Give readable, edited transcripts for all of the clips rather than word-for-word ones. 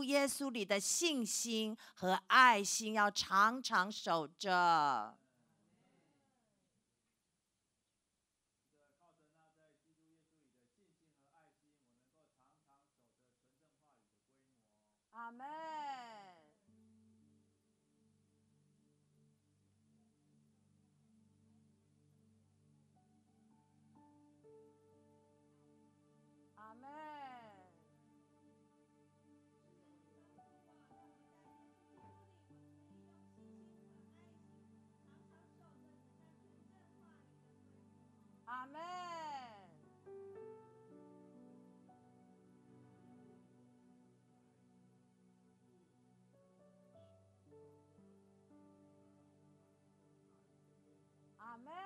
耶稣里的信心和爱心要常常守着。阿们。阿们。阿们。阿们。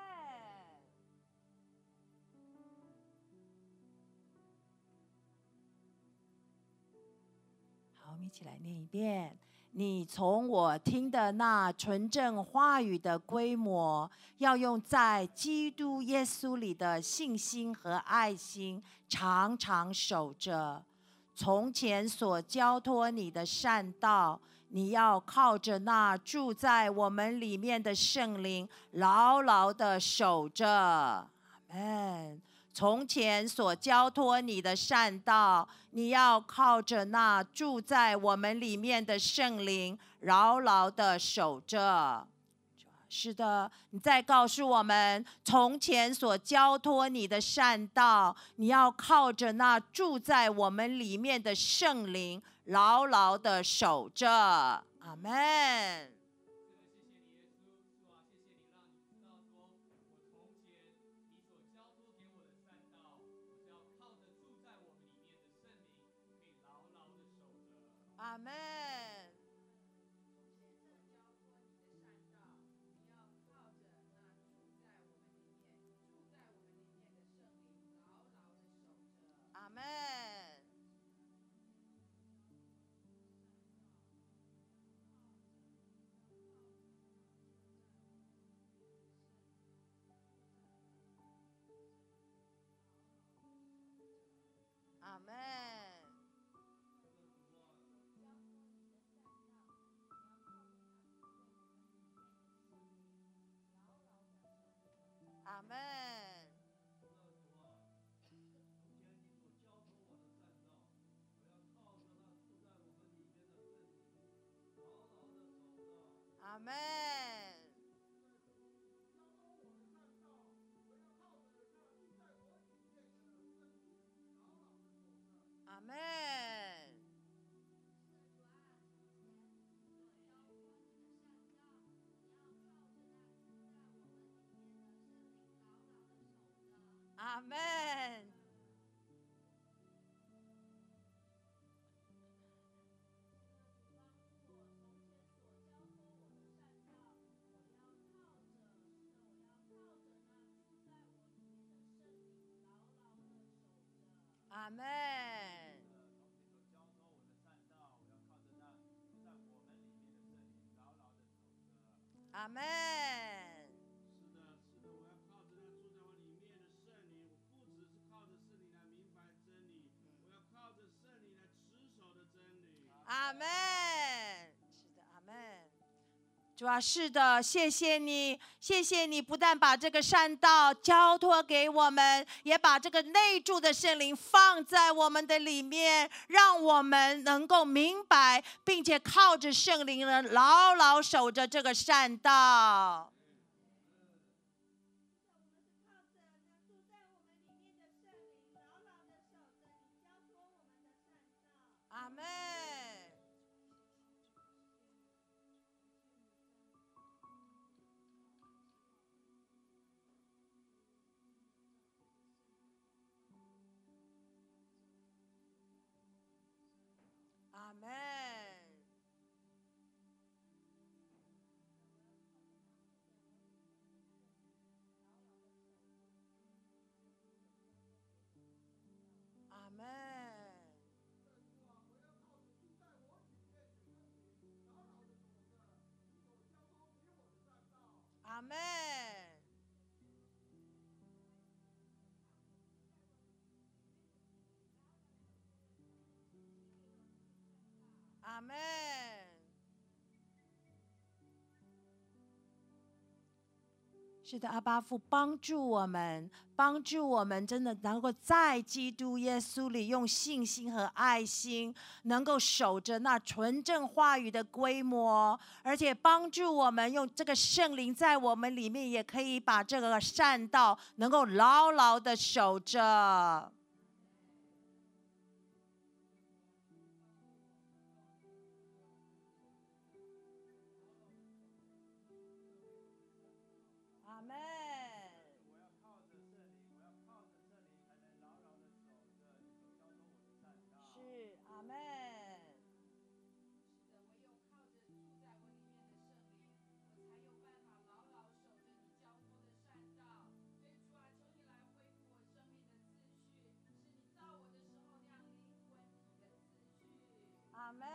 好，我们一起来念一遍。你从我听的那纯正话语的规模，要用在基督耶稣里的信心和爱心，常常守着。从前所交托你的善道，你要靠着那住在我们里面的圣灵，牢牢地守着。阿们。从前所交托你的善道，你要靠着那住在我们里面的圣灵，牢牢地守着。是的，你再告诉我们，从前所交托你的善道，你要靠着那住在我们里面的圣灵，牢牢地守着。阿们。阿们。阿们。阿们。阿们。阿们。阿们。阿们。阿们。阿们。 是的，是的，我要靠着那住在我里面的圣灵，我不只是靠着圣灵来明白真理，我要靠着圣灵来持守的真理。 阿们。是的，阿们。主啊，是的，谢谢你，谢谢你，不但把这个善道交托给我们，也把这个内住的圣灵放在我们的里面，让我们能够明白，并且靠着圣灵呢，牢牢守着这个善道。阿们。阿们。阿们。阿们。 是的，阿爸父帮助我们，真的能够在基督耶稣里用信心和爱心，能够守着那纯正话语的规模，而且帮助我们用这个圣灵在我们里面，也可以把这个善道能够牢牢的守着。阿门。 我要靠着圣灵，我要靠着圣灵，才能牢牢的守着你所交托我的善道。 是，阿门。阿门。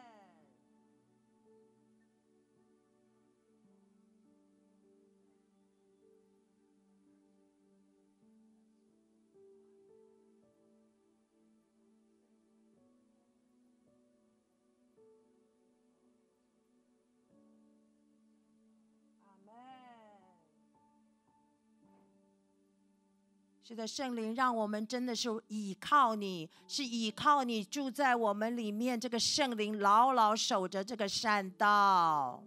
是的，圣灵让我们真的是倚靠你，是倚靠你住在我们里面，这个圣灵牢牢守着这个善道。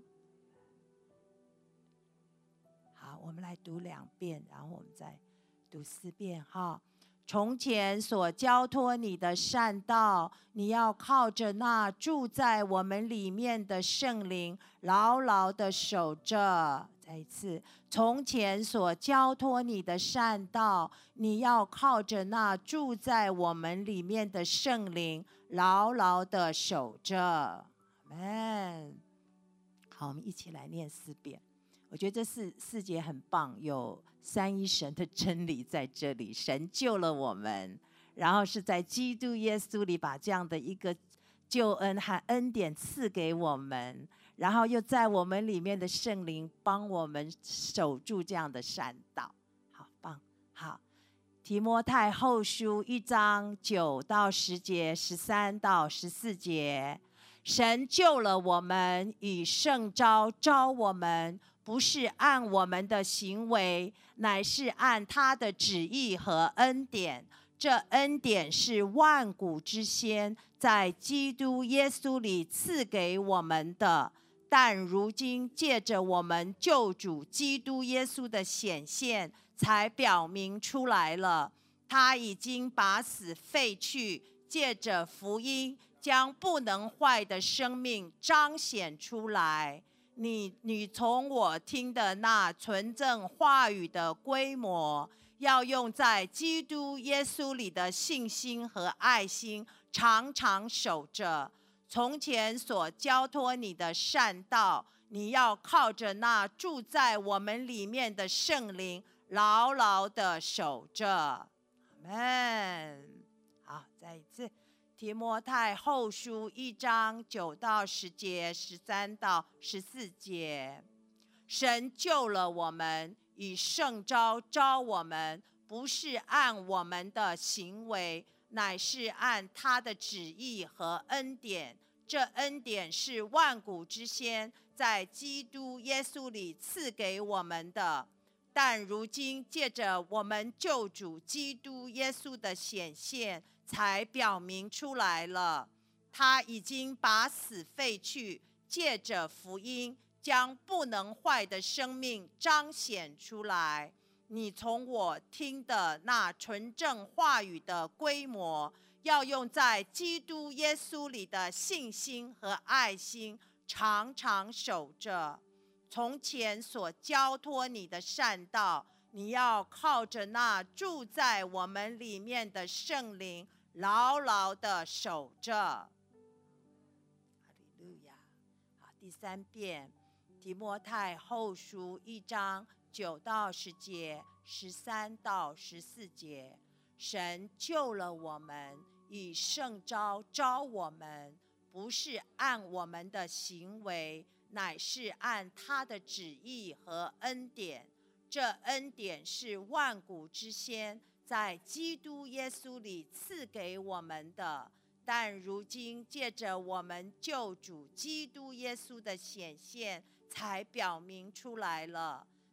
好，我们来读2遍，然后我们再读4遍哈。从前所交托你的善道，你要靠着那住在我们里面的圣灵牢牢的守着。再一次，从前所交托你的善道，你要靠着那住在我们里面的圣灵牢牢的守着。阿们。好，我们一起来念4遍。我觉得这四节很棒，有三一神的真理在这里，神救了我们，然后是在基督耶稣里把这样的一个救恩和恩典赐给我们，然后又在我们里面的圣灵帮我们守住这样的善道。好棒。好，提摩太后书1章9到10节，13到14节，神救了我们，以圣召召我们，不是按我们的行为，乃是按他的旨意和恩典。这恩典是万古之先在基督耶稣里赐给我们的，但如今借着我们救主基督耶稣的显现，才表明出来了。他已经把死废去，借着福音将不能坏的生命彰显出来。你从我听的那纯正话语的规模，要用在基督耶稣里的信心和爱心，常常守着。从前所交托你的善道，你要靠着那住在我们里面的圣灵，牢牢的守着。阿们。好，再一次。提摩太后书1章9到10节，13到14节，神救了我们，以圣召召我们，不是按我们的行为，乃是按他的旨意和恩典。这恩典是万古之先在基督耶稣里赐给我们的，但如今借着我们救主基督耶稣的显现，才表明出来了。他已经把死废去，借着福音将不能坏的生命彰显出来。你从我听的那纯正话语的规模，要用在基督耶稣里的信心和爱心，常常守着。从前所交托你的善道，你要靠着那住在我们里面的圣灵，牢牢的守着。哈利路亚。好，第3遍，提摩太后书1章9到10节，13到14节，神救了我们，以圣召召我们，不是按我们的行为，乃是按他的旨意和恩典。这恩典是万古之先在基督耶稣里赐给我们的，但如今借着我们救主基督耶稣的显现，才表明出来了。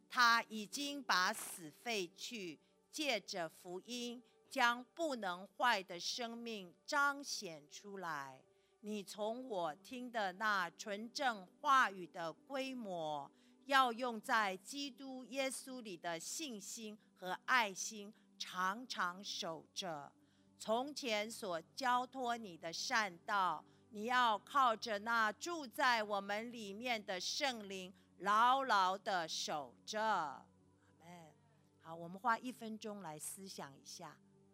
他已经把死废去，借着福音将不能坏的生命彰显出来。你从我听的那纯正话语的规模，要用在基督耶稣里的信心和爱心，常常守着。从前所交托你的善道，你要靠着那住在我们里面的圣灵，牢牢的守着。阿们。好，我们花1分钟来思想一下。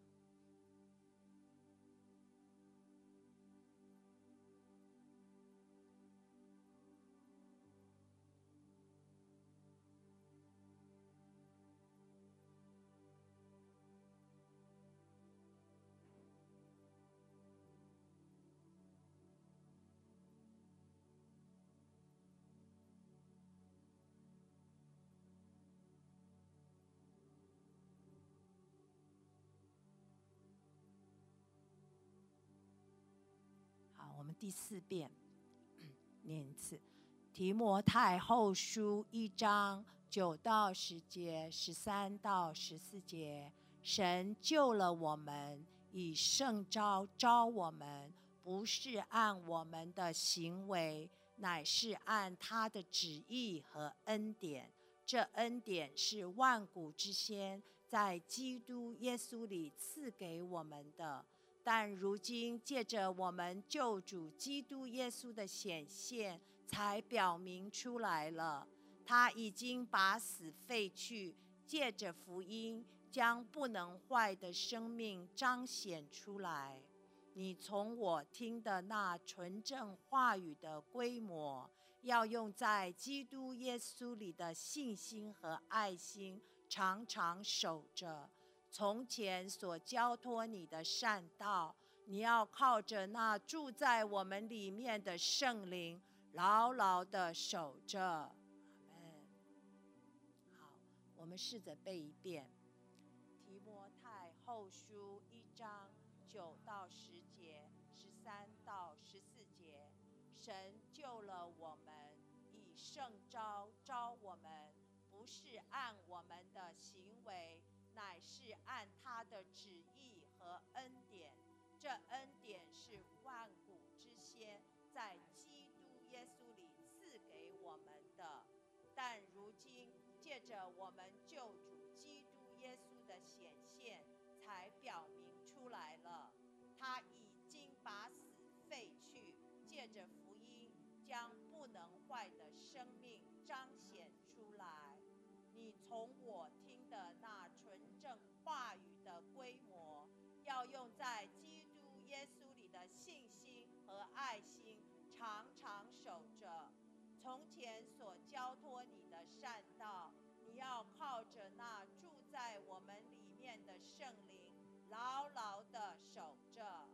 好，我们第4遍，念一次。提摩太后书1章9到10节，13到14节。神救了我们，以圣召召我们，不是按我们的行为，乃是按他的旨意和恩典。这恩典是万古之先在基督耶稣里赐给我们的，但如今借着我们救主基督耶稣的显现，才表明出来了。他已经把死废去，借着福音将不能坏的生命彰显出来。你从我听的那纯正话语的规模，要用在基督耶稣里的信心和爱心，常常守着。从前所交托你的善道，你要靠着那住在我们里面的圣灵，牢牢的守着。阿们。好，我们试着背一遍。提摩太后书1章9到10节，13到14节。神救了我们，以圣召召我们，不是按我们的行为，乃是按他的旨意和恩典。这恩典是万古之先在基督耶稣里赐给我们的，但如今借着我们救主基督耶稣的显现，才表明出来了。他已经把死废去，借着福音将不能坏的生命彰显出来。你从我听的那纯正话语的规模，要用在基督耶稣里的信心和爱心，常常守着。从前所交托你的善道，你要靠着那住在我们里面的圣灵，牢牢的守着。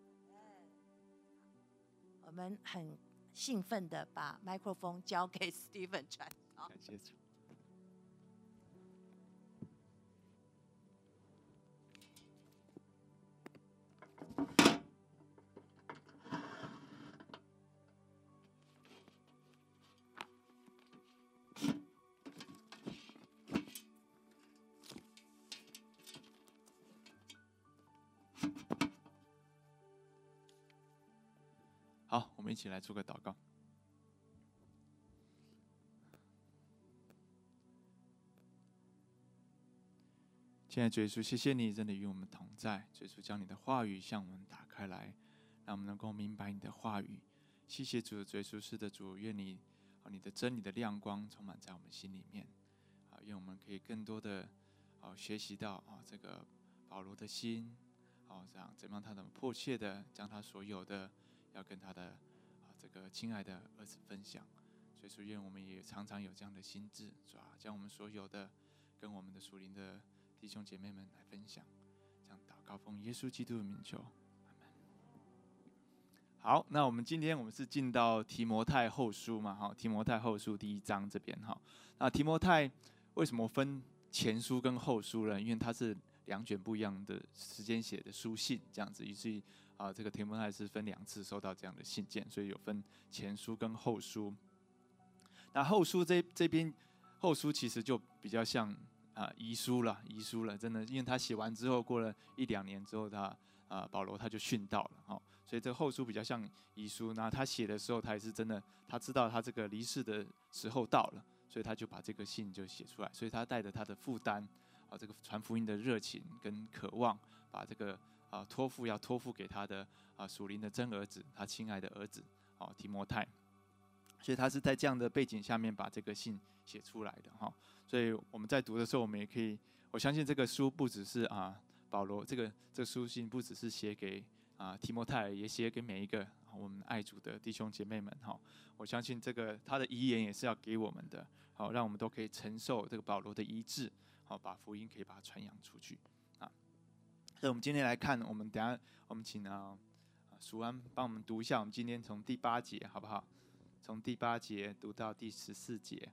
我们很兴奋的把麦克风交给 Steven 传道。 感谢主。好，我们一起来做个祷告。亲爱的主耶稣，谢谢你真的与我们同在，主耶稣将你的话语向我们打开来，让我们能够明白你的话语。谢谢主，主耶稣，是的主，愿你你的真理的亮光充满在我们心里面，愿我们可以更多的学习到这个保罗的心，这样怎么样他能迫切的将他所有的要跟他的这个亲爱的儿子分享。所以说，愿我们也常常有这样的心志，是吧？将我们所有的跟我们的属灵的弟兄姐妹们来分享。这样祷告，奉耶稣基督的名求，阿们。好，那我们今天是进到提摩太后书嘛，提摩太后书第1章这边哈。那提摩太为什么分前书跟后书呢？因为它是2卷不一样的时间写的书信，这样子，于是这个提摩太是分2次收到这样的信件，所以有分前书跟后书。那后书这边后书其实就比较像遗书了，真的，因为他写完之后，过了1-2年之后，保罗他就殉道了，所以这个后书比较像遗书。那他写的时候，他也是真的，他知道他这个离世的时候到了，所以他就把这个信就写出来。所以他带着他的负担，这个传福音的热情跟渴望，把这个要托付给他的属灵的真儿子，他亲爱的儿子提摩太。所以他是在这样的背景下面把这个信写出来的哈。所以我们在读的时候，我们也可以，我相信这个书不只是保罗这书信不只是写给提摩太，也写给每一个我们爱主的弟兄姐妹们哈。我相信这个他的遗言也是要给我们的，好，让我们都可以承受这个保罗的遗志，好，把福音可以把它传扬出去啊。所以我们今天来看，我们等一下我们请淑安帮我们读一下，我们今天从第8节好不好？从第8节读到第14节。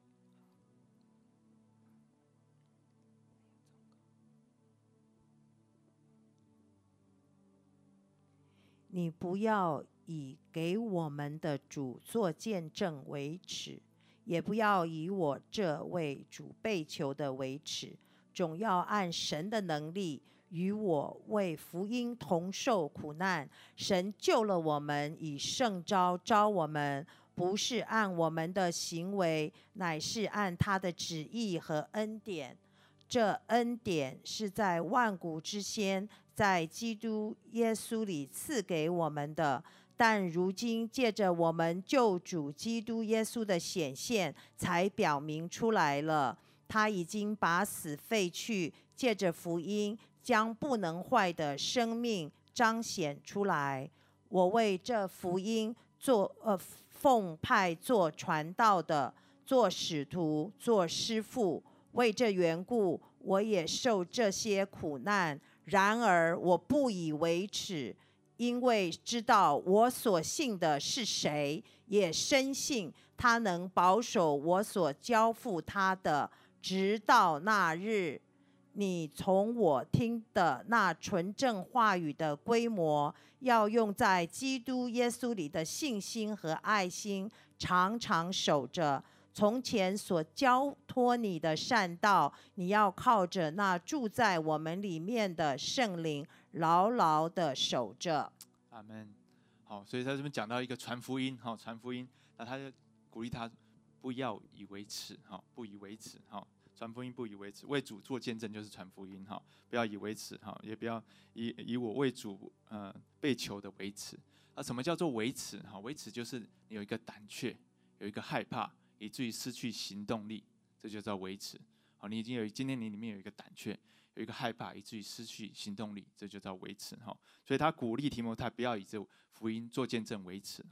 你不要以给我们的主做见证为耻，也不要以我这为主被囚的为耻，总要按神的能力与我为福音同受苦难。神救了我们，以圣召召我们，不是按我们的行为，乃是按他的旨意和恩典。这恩典是在万古之先，在基督耶稣里赐给我们的，但如今借着我们救主基督耶稣的显现，才表明出来了。他已经把死废去，借着福音将不能坏的生命彰显出来。我为这福音奉派做传道的，做使徒，做师傅。为这缘故，我也受这些苦难。然而我不以为耻，因为知道我所信的是谁，也深信他能保守我所交付他的，直到那日。你从我听的那纯正话语的规模，要用在基督耶稣里的信心和爱心，常常守着。从前所交托你的善道，你要靠着那住在我们里面的圣灵，牢牢的守着。 阿们。好，所以在这边讲到一个传福音，传福音，那他就鼓励他不要以为耻，不以为耻，传福音不以为耻，为主做见证就是传福音，不要以为耻，也不要以我为主被囚的为耻。什么叫做为耻？为耻就是你有一个胆怯，有一个害怕，以至于失去行动力，这就叫维持。好，你已经今天你里面有一个胆怯，有一个害怕，以至于失去行动力，这就叫维持。所以他鼓励提摩太不要以这福音做见证维持。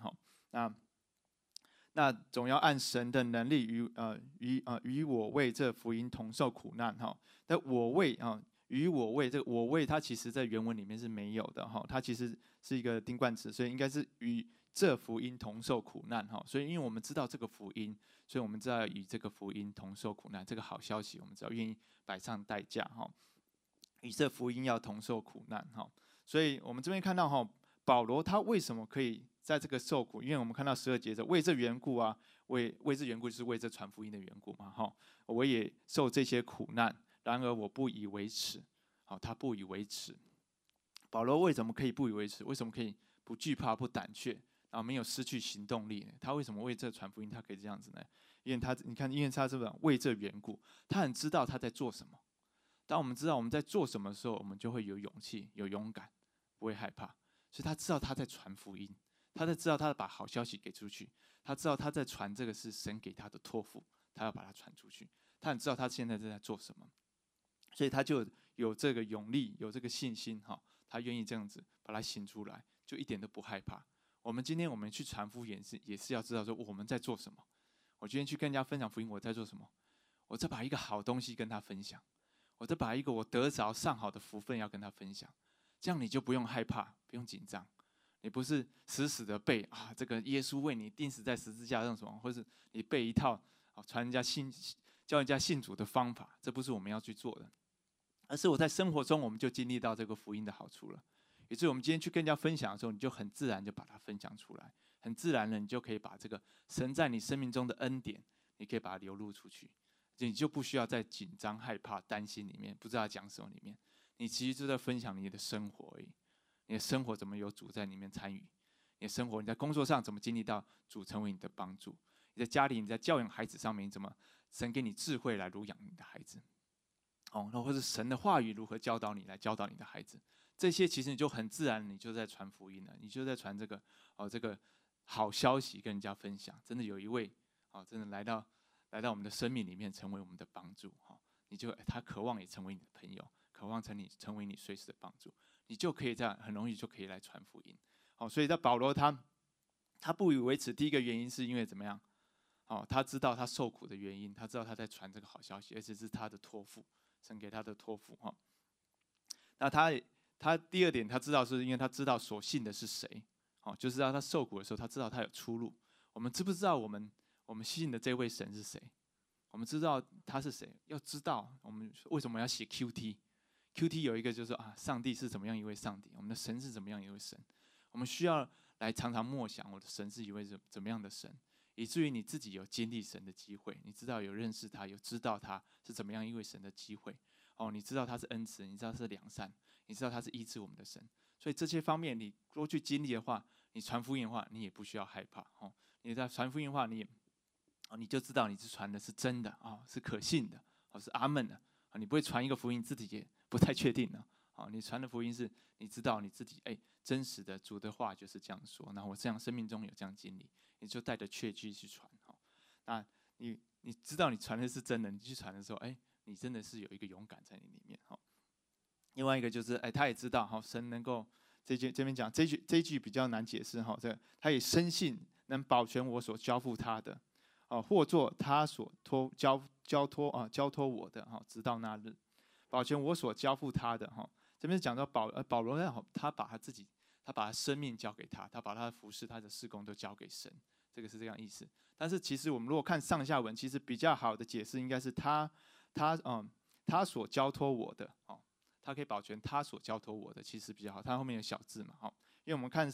那总要按神的能力与我为这福音同受苦难。但我为与我为，这个我为它其实在原文里面是没有的，它其实是一个定冠词，所以应该是与这福音同受苦难。所以因为我们知道这个福音，所以我们知道与这个福音同受苦难，这个好消息我们知道愿意摆上代价，与这福音要同受苦难。所以我们这边看到保罗他为什么可以在这个受苦，因为我们看到12节为这缘故为这缘故就是为这传福音的缘故嘛，我也受这些苦难，然而我不以为耻。他不以为耻。保罗为什么可以不以为耻？为什么可以不惧怕、不胆怯，然后没有失去行动力呢？他为什么为这传福音他可以这样子呢？因为他这个为这缘故，他很知道他在做什么。当我们知道我们在做什么的时候，我们就会有勇气、有勇敢，不会害怕。所以他知道他在传福音，他在知道他把好消息给出去，他知道他在传这个是神给他的托付，他要把它传出去。他很知道他现在在做什么，所以他就有这个勇力，有这个信心，他愿意这样子把它行出来，就一点都不害怕。我们今天我们去传福音也是要知道说我们在做什么。我今天去跟人家分享福音，我在做什么？我在把一个好东西跟他分享，我在把一个我得着上好的福分要跟他分享。这样你就不用害怕，不用紧张，你不是死死的背这个耶稣为你钉死在十字架上什么，或是你背一套传人家教人家信主的方法，这不是我们要去做的，而是我在生活中我们就经历到这个福音的好处了。以至于我们今天去跟人家分享的时候，你就很自然就把它分享出来，很自然的你就可以把这个神在你生命中的恩典，你可以把它流露出去。 你就不需要在紧张、害怕、担心里面，不知道讲什么里面。你其实就在分享你的生活而已。你的生活怎么有主在里面参与？你的生活，你在工作上怎么经历到主成为你的帮助？你在家里，你在教养孩子上面，你怎么神给你智慧来乳养你的孩子？那或者神的话语如何教导你来教导你的孩子？这些其实你就很自然，你就在传福音了，你就在传这个好消息跟人家分享。真的有一位真的来到我们的生命里面，成为我们的帮助他渴望也成为你的朋友，渴望成为你随时的帮助，你就可以这样很容易就可以来传福音。所以在保罗他不以为耻，第一个原因是因为怎么样？他知道他受苦的原因，他知道他在传这个好消息，而且是他的托付，神给他的托付。那他第二点，他知道是因为他知道所信的是谁，就知道他受苦的时候，他知道他有出路。我们知不知道我们信的这位神是谁？我们知道他是谁？要知道我们为什么要写 QT 有一个就是说上帝是怎么样一位上帝，我们的神是怎么样一位神。我们需要来常常默想，我的神是一位怎么样的神，以至于你自己有经历神的机会，你知道有认识他，有知道他是怎么样一位神的机会。你知道他是恩慈，你知道他是良善，你知道他是医治我们的神。所以这些方面你多去经历的话，你传福音的话，你也不需要害怕。你在传福音的话，你就知道你是传的是真的是可信的是阿们的你不会传一个福音自己也不太确定的你传的福音是你知道你自己真实的主的话就是这样说，那我这样生命中有这样经历，你就带着确据去传那你知道你传的是真的，你去传的时候你真的是有一个勇敢在你里面另外一个就是他也知道神能够这边讲这一句比较难解释他也深信能保全我所交付他的或做他所交托我的直到那日，保全我所交付他的这边讲到保罗他把他生命交给他把他的服事他的事工都交给神，这个是这样意思。但是其实我们如果看上下文，其实比较好的解释应该是他所交托我的他可以保全他所交托我的，其实比较好。他后面有小字嘛因为我们看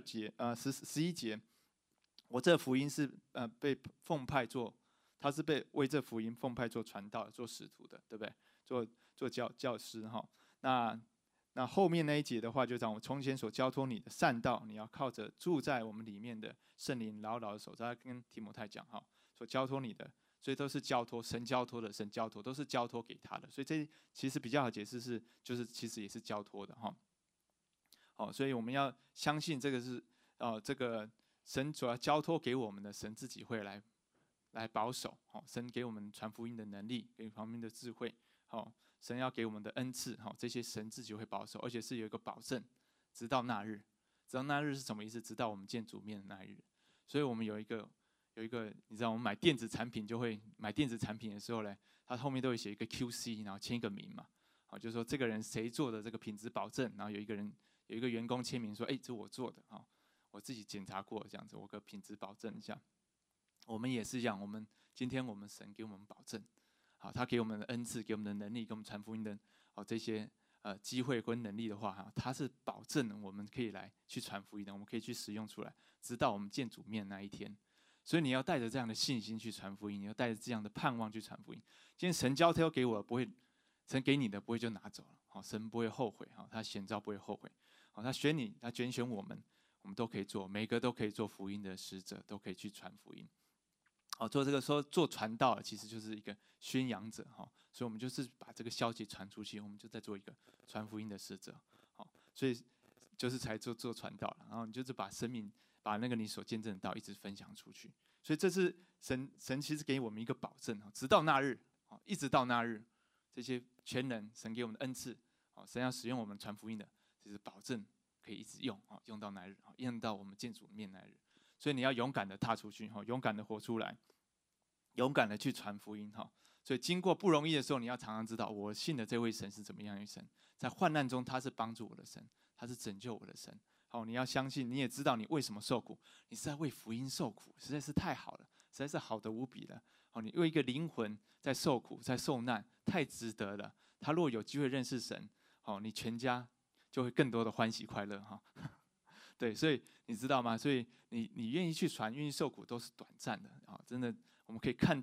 11节，我这福音是被奉派做，他是被为这福音奉派做传道做使徒的，对不对？做教师那后面那一节的话，就讲我从前所交托你的善道，你要靠着住在我们里面的圣灵牢牢的守着。他跟提摩太讲所交托你的，所以都是交托，神交托的，神交托都是交托给他的，所以这其实比较好解释就是其实也是交托的所以我们要相信这个是这个神所要交托给我们的，神自己会来保守神给我们传福音的能力，给旁边的智慧神要给我们的恩赐这些神自己会保守，而且是有一个保证，直到那日。直到那日是什么意思？直到我们见主面的那一日。所以我们有一个，你知道我们买电子产品就会买电子产品的时候呢，它后面都会写一个 QC， 然后签一个名嘛就是说这个人谁做的这个品质保证，然后有一个员工签名说这我做的我自己检查过这样子，我个品质保证一下。我们也是一样，今天我们神给我们保证他给我们的恩赐，给我们的能力，给我们传福音的这些机会跟能力的话他是保证我们可以来去传福音的，我们可以去使用出来，直到我们见主面那一天。所以你要带着这样的信心去传福音，你要带着这样的盼望去传福音。今天神交托给我不会，神给你的不会就拿走了神不会后悔他选召不会后悔他选你，他拣选我们都可以做，每个都可以做福音的使者，都可以去传福音做这个说做传道其实就是一个宣扬者所以我们就是把这个消息传出去，我们就在做一个传福音的使者所以就是才做传道了，然后你就是把生命把那个你所见证的道一直分享出去。所以这是神其实给我们一个保证直到那日一直到那日，这些全能神给我们的恩赐神要使用我们传福音的，就是保证可以一直用到那日用到我们见主面那日。所以你要勇敢的踏出去勇敢的活出来，勇敢的去传福音所以经过不容易的时候，你要常常知道我信的这位神是怎么样一神，在患难中他是帮助我的神，他是拯救我的神你要相信，你也知道你为什么受苦，你是在为福音受苦，实在是太好了，实在是好得无比了你为一个灵魂在受苦在受难，太值得了。他若有机会认识神你全家就会更多的欢喜快乐对，所以你知道吗？所以你愿意去传，愿意受苦，都是短暂的真的，我们可以看到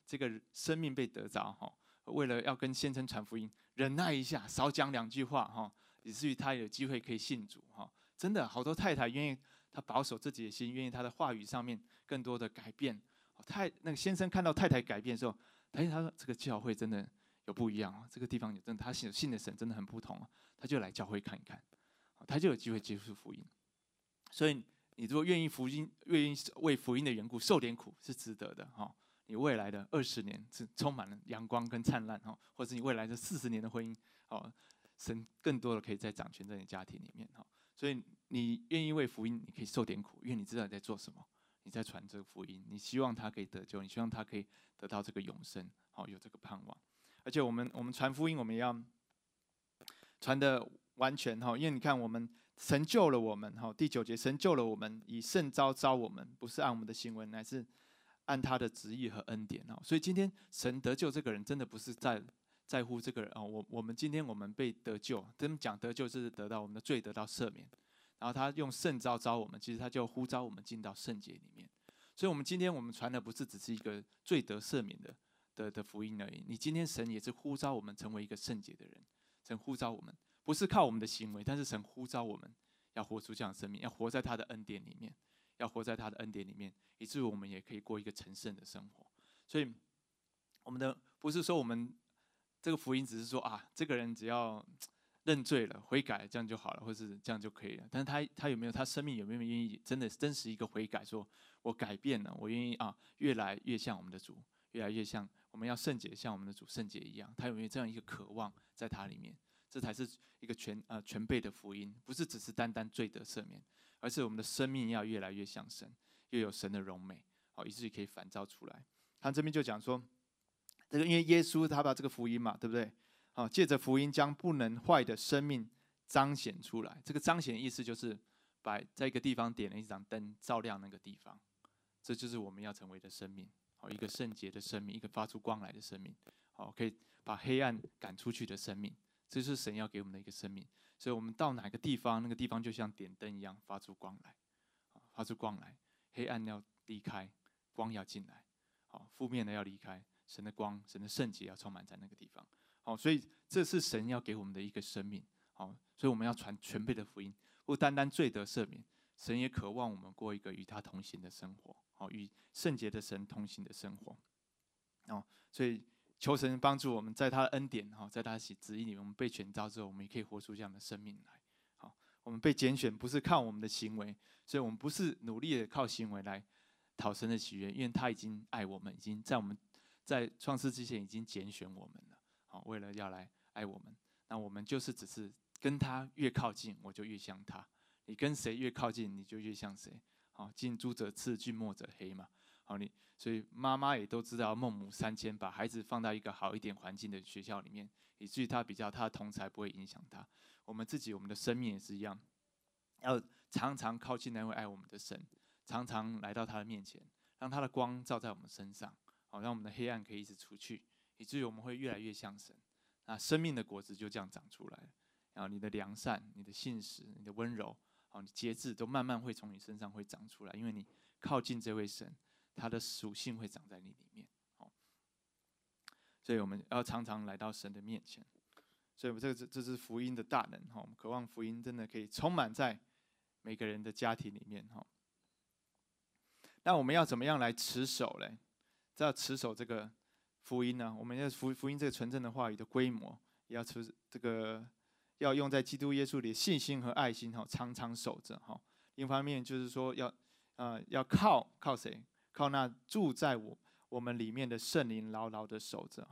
这个生命被得着哈，为了要跟先生传福音，忍耐一下，少讲2句话哈，以至于他有机会可以信主哈。真的好多太太愿意他保守自己的心，愿意他的话语上面更多的改变。那个先生看到太太改变的时候，他说这个教会真的有不一样，这个地方有真的他信的神真的很不同，他就来教会看一看，他就有机会接触福音。所以你如果愿意为福音的缘故受点苦，是值得的哈。你未来的20年是充满了阳光跟灿烂哈，或者你未来的40年的婚姻，神更多的可以在掌权在你家庭里面哈。所以你愿意为福音，你可以受点苦，因为你知道你在做什么，你在传这个福音，你希望他可以得救，你希望他可以得到这个永生，有这个盼望。而且我们传福音，我们要传的完全哈，因为你看我们神救了我们哈，第9节神救了我们，以圣召召我们，不是按我们的行为，乃是按他的旨意和恩典哈。所以今天神得救这个人，真的不是在乎这个人我们今天我们被得救，真的讲得救就是得到我们的罪得到赦免，然后他用圣召召我们，其实他就呼召我们进到圣洁里面。所以我们今天我们传的不是只是一个罪得赦免的福音而已，你今天神也是呼召我们成为一个圣洁的人，神呼召我们不是靠我们的行为，但是神呼召我们要活出这样的生命，要活在他的恩典里面，要活在他的恩典里面，以至于我们也可以过一个成圣的生活。所以我们的不是说我们这个福音只是说这个人只要认罪了悔改这样就好了，或是这样就可以了，但是他有没有他生命有没有愿意真实一个悔改，说我改变了，我愿意越来越像我们的主，越来越像我们要圣洁，像我们的主圣洁一样，他有没有这样一个渴望在他里面？这才是一个全备的福音，不是只是单单罪得赦免，而是我们的生命要越来越像神，又有神的荣美，以至于可以反照出来。他这边就讲说，这个因为耶稣他把这个福音嘛，对不对？借着福音将不能坏的生命彰显出来。这个彰显的意思就是在一个地方点了一盏灯，照亮那个地方，这就是我们要成为的生命，一个圣洁的生命，一个发出光来的生命，可以把黑暗赶出去的生命。这是神要给我们的一个生命，所以我们到哪个地方，那个地方就像点灯一样，发出光来，发出光来，黑暗要离开，光要进来，负面的要离开，神的光、神的圣洁要充满在那个地方。所以这是神要给我们的一个生命。所以我们要传全备的福音，不单单罪得赦免，神也渴望我们过一个与他同行的生活，与圣洁的神同行的生活。所以求神帮助我们，在他的恩典，在他的旨意里面，我们被选召之后，我们也可以活出这样的生命来。我们被拣选不是靠我们的行为，所以我们不是努力的靠行为来讨神的喜悦，因为他已经爱我们，已经在我们在创世之前已经拣选我们了，为了要来爱我们。那我们就是只是跟他越靠近，我就越像他。你跟谁越靠近，你就越像谁。近朱者赤，近墨者黑嘛。所以妈妈也都知道孟母3000，把孩子放到一个好一点环境的学校里面，以至于他的同侪不会影响他。我们自己，我们的生命也是一样，要常常靠近那位爱我们的神，常常来到他的面前，让他的光照在我们身上，让我们的黑暗可以一直出去，以至于我们会越来越像神。那生命的果子就这样长出来了。然后你的良善、你的信实、你的温柔、你节制，都慢慢会从你身上会长出来，因为你靠近这位神。他的属性会长在你里面，所以我们要常常来到神的面前。所以这是福音的大能，我们渴望福音真的可以充满在每个人的家庭里面。那我们要怎么样来持守嘞？要持守这个福音呢？我们要福音这个纯正的话语的规模，也要要用在基督耶稣里的信心和爱心，常常守着。另一方面就是说要靠谁？靠那住在我们里面的圣灵牢牢的守着。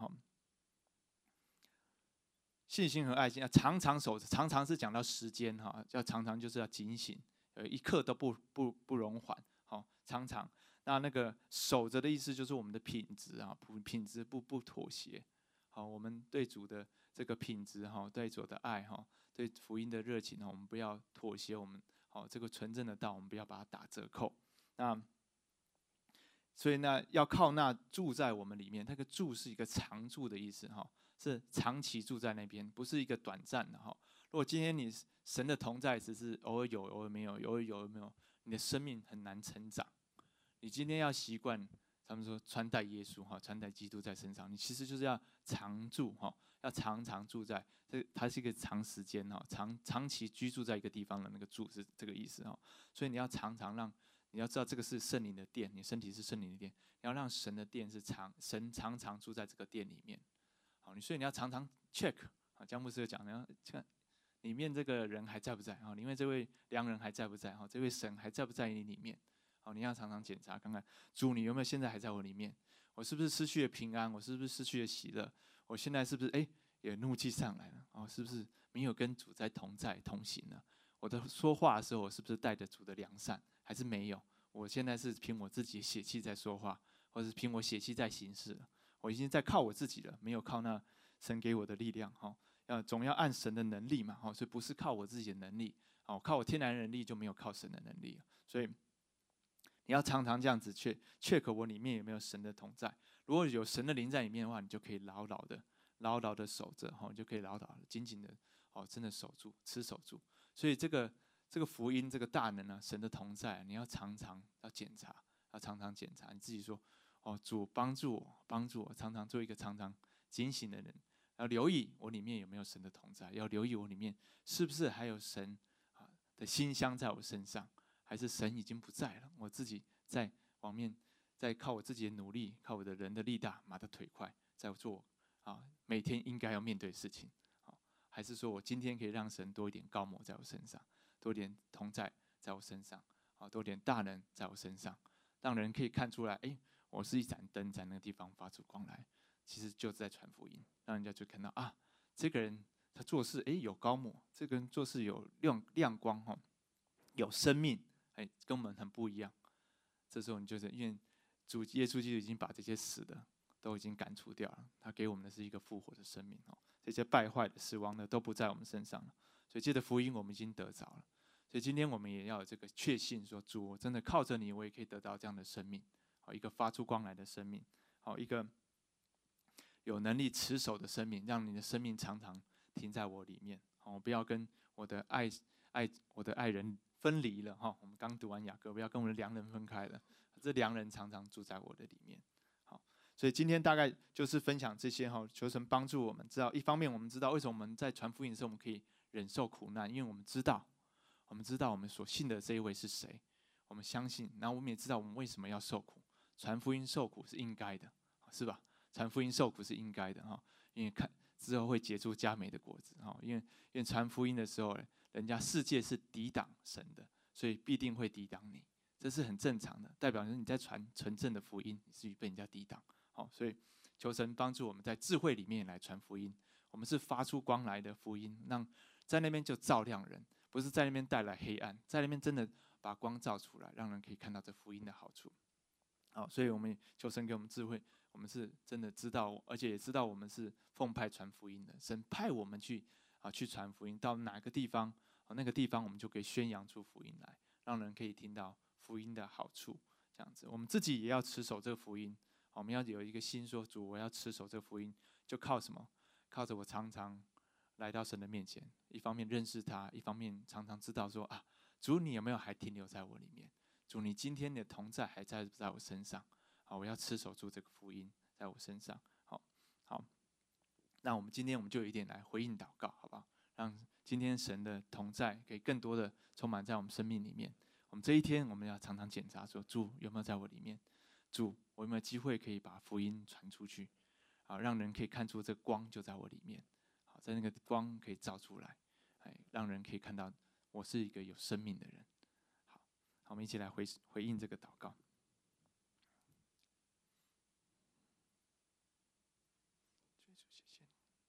信心和爱心要常常守着，常常是讲到时间，要常常就是要警醒，一刻都不容缓，常常。那个守着的意思就是我们的品质，品质不妥协。我们对主的这个品质，对主的爱，对福音的热情，我们不要妥协，我们这个纯正的道，我们不要把它打折扣。所以呢，要靠那住在我们里面，那个住是一个常住的意思，是长期住在那边，不是一个短暂的。如果今天你神的同在只是偶尔有偶尔没有，偶尔有偶尔没有，你的生命很难成长。你今天要习惯他们说穿戴耶稣哈，穿戴基督在身上，你其实就是要常住哈，要常常住在它是一个长时间哈，长期居住在一个地方的那个住是这个意思哈。所以你要常常你要知道这个是圣灵的殿，你身体是圣灵的殿，你要让神的殿是神常常住在这个殿里面。好，所以你要常常 check 啊，江牧师讲，你要看里面这个人还在不在啊？里面这位良人还在不在？哈，这位神还在不在你里面？好，你要常常检查看看，主你有没有现在还在我里面？我是不是失去了平安？我是不是失去了喜乐？我现在是不是也怒气上来了？哦，是不是没有跟主在同在同行呢？我的说话的时候，我是不是带着主的良善？还是没有？我现在是凭我自己的血气在说话，或是凭我血气在行事了？我已经在靠我自己了，没有靠那神给我的力量。哈，总要按神的能力嘛。哈，所以不是靠我自己的能力。好，靠我天然能力就没有靠神的能力。所以你要常常这样子check我里面有没有神的同在。如果有神的灵在里面的话，你就可以牢牢的守着，你就可以牢牢的、紧紧的，真的守住、持守住。所以这个福音、这个大能啊，神的同在，你要常常要检查，要常常检查。你自己说，主帮助我，常常做一个常常警醒的人，要留意我里面有没有神的同在，要留意我里面是不是还有神的馨香在我身上。还是神已经不在了，我自己在往面，在靠我自己的努力，靠我的人的力大，马的腿快，在做每天应该要面对的事情。还是说我今天可以让神多一点高摩在我身上，多一点同在在我身上，多一点大能在我身上，让人可以看出来，我是一盏灯，在那个地方发出光来，其实就是在传福音，让人家就看到这个人他做事有高摩，这个人做事有亮光有生命。跟我们很不一样。这时候你就是因为耶稣基督已经把这些死的都已经赶除掉了，他给我们的是一个复活的生命这些败坏的、死亡的都不在我们身上了。所以借着福音，我们已经得着了。所以今天我们也要有这个确信，说主，我真的靠着你，我也可以得到这样的生命，一个发出光来的生命，一个有能力持守的生命，让你的生命常常停在我里面。我不要跟我的爱人分离了哈，我们刚读完雅各，不要跟我们的良人分开了。这良人常常住在我的里面。好，所以今天大概就是分享这些哈，求神帮助我们知道，一方面我们知道为什么我们在传福音的时候我们可以忍受苦难，因为我们知道我们所信的这一位是谁，我们相信，然后我们也知道我们为什么要受苦，传福音受苦是应该的，是吧？传福音受苦是应该的哈，因为看之后会结出佳美的果子哈，因为传福音的时候人家世界是抵挡神的，所以必定会抵挡你，这是很正常的，代表你在传纯正的福音，你是被人家抵挡。好，所以求神帮助我们在智慧里面来传福音，我们是发出光来的福音，让在那边就照亮人，不是在那边带来黑暗，在那边真的把光照出来，让人可以看到这福音的好处。好，所以我们求神给我们智慧，我们是真的知道，而且也知道我们是奉派传福音的，神派我们去传福音，到哪个地方，那个地方我们就可以宣扬出福音来，让人可以听到福音的好处。这样子，我们自己也要持守这个福音。我们要有一个心说，主，我要持守这个福音，就靠什么？靠着我常常来到神的面前，一方面认识他，一方面常常知道说主你有没有还停留在我里面？主你今天的同在还在不在我身上？好，我要持守住这个福音在我身上。好，那我们今天我们就有一点来回应祷告，好不好？让今天神的同在可以更多的充满在我们生命里面。我们这一天我们要常常检查说，主有没有在我里面？主，我有没有机会可以把福音传出去？好，让人可以看出这光就在我里面。好，在那个光可以照出来，让人可以看到我是一个有生命的人。好，我们一起来回应这个祷告。谢谢你。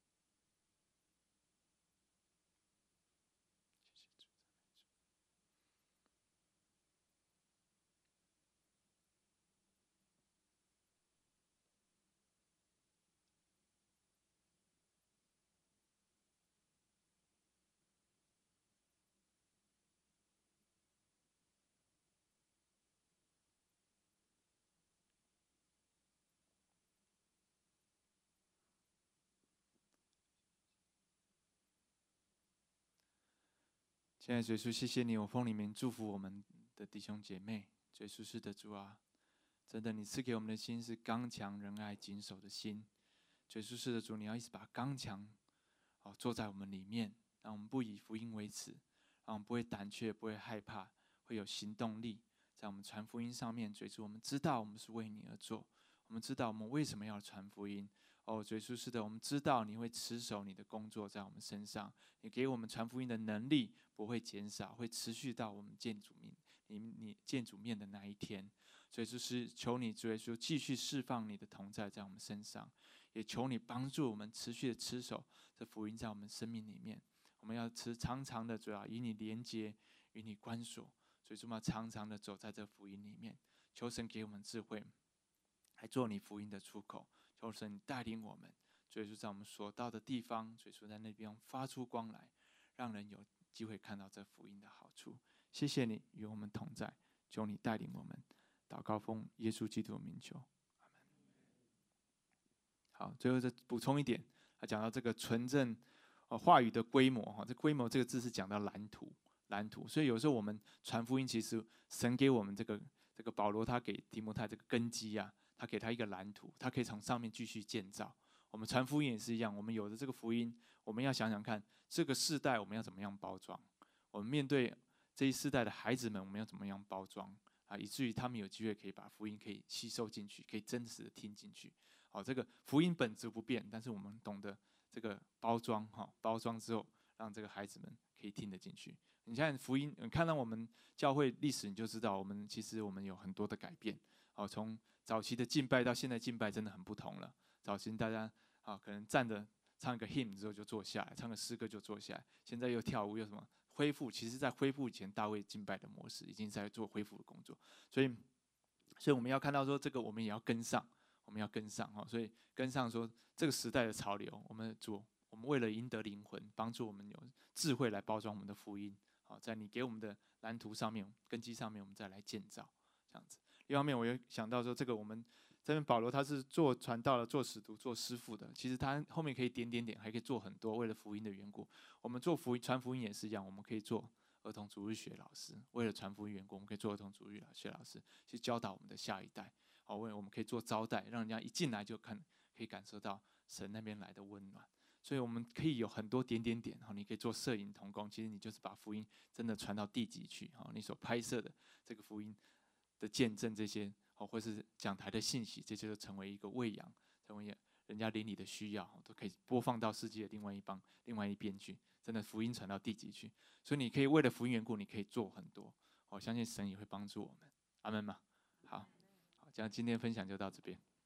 现在主耶稣，谢谢你，我奉你名祝福我们的弟兄姐妹。主耶稣是的主啊， 真的，你赐给我们的心是刚强、仁爱、谨守的心。主耶稣，是的，主，你要一直把刚强坐在我们里面，让我们不以福音为耻，让我们不会胆怯，不会害怕，会有行动力。在我们传福音上面，主耶稣，我们知道我们是为你而做，我们知道我们为什么要传福音。主耶稣，是的，我们知道你会持守你的工作在我们身上，你给我们传福音的能力不会减少，会持续到我们见主面的那一天。所以就是求你，主耶稣，继续释放你的同在在我们身上，也求你帮助我们持续的持守这福音在我们生命里面。我们要常常的，主要与你连接，与你关锁，所以我们要常常的走在这福音里面。求神给我们智慧，来做你福音的出口。求神带领我们，主耶稣，在我们所到的地方，主耶稣在那边发出光来，让人有机会看到这福音的好处。谢谢你与我们同在，求你带领我们。祷告奉耶稣基督的名求，阿们。好，最后再补充一点，他讲到这个纯正话语的规模，这规模这个字是讲到蓝图。所以有时候我们传福音，其实神给我们这个保罗，他给提摩太这个根基啊，他给他一个蓝图，他可以从上面继续建造。我们传福音也是一样，我们有了这个福音，我们要想想看，这个世代我们要怎么样包装？我们面对这一世代的孩子们，我们要怎么样包装？以至于他们有机会可以把福音可以吸收进去，可以真实的听进去。这个福音本质不变，但是我们懂得这个包装，包装之后，让这个孩子们可以听得进去。你看福音，你看到我们教会历史，你就知道其实我们有很多的改变。从早期的敬拜到现在敬拜真的很不同了。早期大家可能站着唱一个 hymn 之后就坐下来，唱个诗歌就坐下来，现在又跳舞又什么。恢复，其实在恢复以前，大卫敬拜的模式已经在做恢复的工作，所以我们要看到说，这个我们也要跟上，所以跟上说这个时代的潮流，我们为了赢得灵魂，帮助我们有智慧来包装我们的福音，在你给我们的蓝图上面、根基上面，我们再来建造，这样子。一方面，我又想到说，这个我们这边保罗他是做传道的、做使徒、做师傅的，其实他后面可以点，还可以做很多。为了福音的缘故，我们传福音也是一样，我们可以做儿童主日学老师。为了传福音缘故，我们可以做儿童主日学老师，去教导我们的下一代。为了我们可以做招待，让人家一进来就可以感受到神那边来的温暖。所以我们可以有很多点，你可以做摄影同工，其实你就是把福音真的传到地极去。你所拍摄的这个福音的见证，这些或是讲台的信息，这些就成为一个喂养，成为人家邻里的需要，都可以播放到世界的另外一边去。真的福音传到地极去，所以你可以为了福音缘故，你可以做很多。我相信神也会帮助我们，阿们吗？好，这样今天分享就到这边。